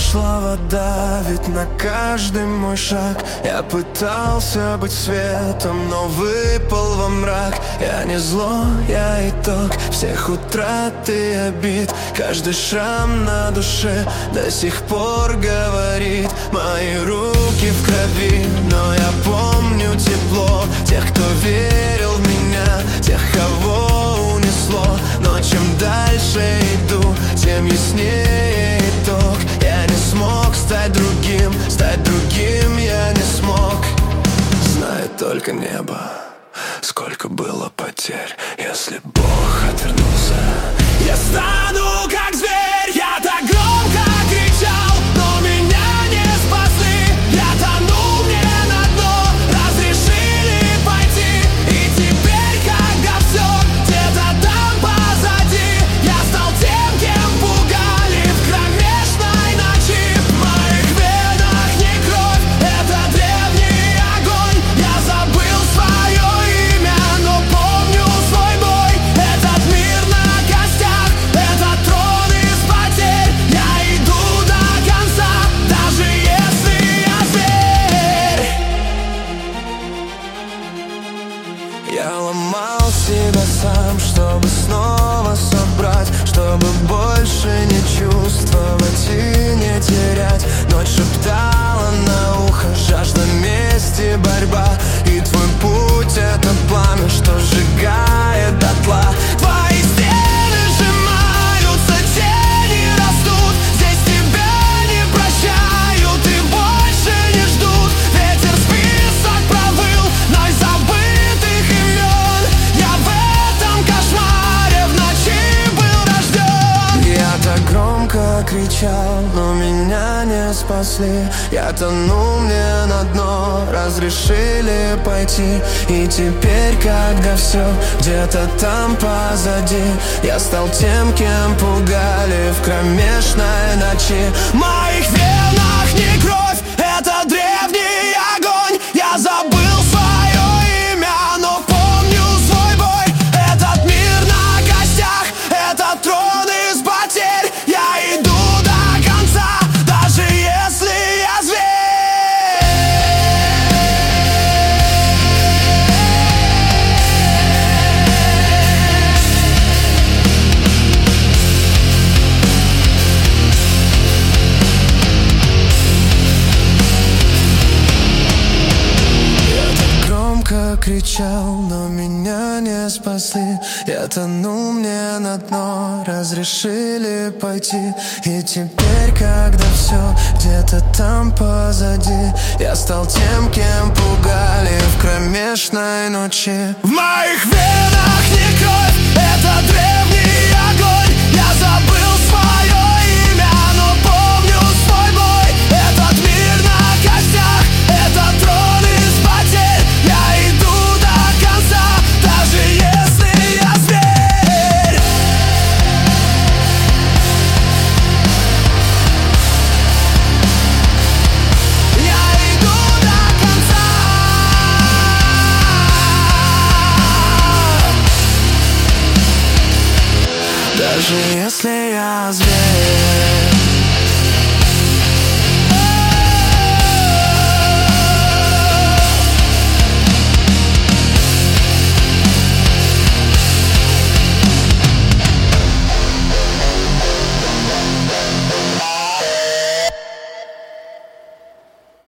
шла вода, ведь на каждый мой шаг я пытался быть светом, но выпал во мрак. Я не зло, я итог всех утрат и обид. Каждый шрам на душе до сих пор говорит. Мои руки в крови, но я помню тепло тех, кто верил в меня, тех, кого унесло. Но чем дальше иду, тем яснее итог. Я не смог стать другим я не смог. Знает только небо, сколько было потерь. Если Бог отвернулся, я стану как зверь. Я так громко кричал, но меня не спасли. Я тонул, мне на дно разрешили пойти. И теперь, когда все где-то там позади, я стал тем, кем пугали в кромешной ночи. В моих венах не кровь, это древний огонь. Я забыл свое имя, но помню свой бой. Этот мир на костях, это трон из потерь. Я иду до конца, даже если я зверь. Я ломал себя сам, чтобы снова собрать, чтобы больше не чувствовать и не терять. Ночь шептала на ухо, жажда мести, борьба. И твой путь — это пламя, что сжигает дотла. Твои стены сжимаются, тени растут. Здесь тебя не прощают и больше не ждут. Ветер список провыл, но из забытых имен. Я в этом кошмаре в ночи был рожден. Я так громко кричал, но меня не спасли. Я тонул, мне на дно разрешили пойти. И теперь, когда все где-то там позади, я стал тем, кем пугали в кромешной ночи. В моих венах не кровь, это древний огонь. Я забыл свое имя, но помню свой бой. Этот мир на костях, это трон из потерь. Я иду до конца, даже если я зверь. Я так громко кричал, но меня не спасли. Я тонул, мне на дно разрешили пойти. И теперь, когда все где-то там позади, я стал тем, кем пугали в кромешной ночи. В моих венах не кровь, это древний огонь. Я забыл свое имя, но помню свой бой. Этот мир на костях, это трон из потерь. Я иду до конца, даже если я зверь. Я иду до конца. Даже